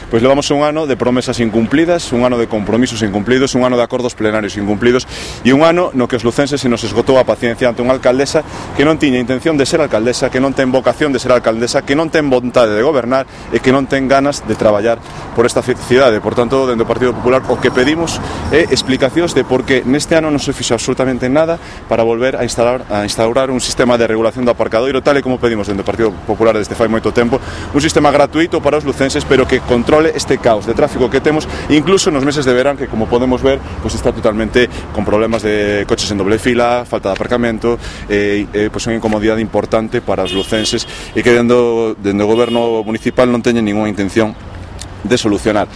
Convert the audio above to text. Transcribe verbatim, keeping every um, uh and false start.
pois levamos un ano de promesas incumplidas, un ano de compromisos incumplidos, un ano de acordos plenarios incumplidos e un ano no que os lucenses se nos esgotou a paciencia ante unha alcaldesa que non tiña intención de ser alcaldesa, que non ten vocación de ser alcaldesa, que non ten vontade de gobernar e que non ten ganas de traballar por esta cidade. Por tanto, dentro do Partido Popular o que pedimos é explicacións de por que neste ano non se fixo absolutamente nada para volver a instalar a instaurar un sistema de regulación do aparcadoiro tal e como pedimos dentro do Partido Popular desde fai moito tempo, un sistema gratuito para os lucenses, pero que controle este caos de tráfico que temos, incluso nos meses de verán, que como podemos ver, pues está totalmente con problemas de coches en doble fila, falta de aparcamento, eh, eh, pues unha incomodidade importante para os lucenses e que dentro, dentro do goberno municipal non teñen ninguna intención de solucionar.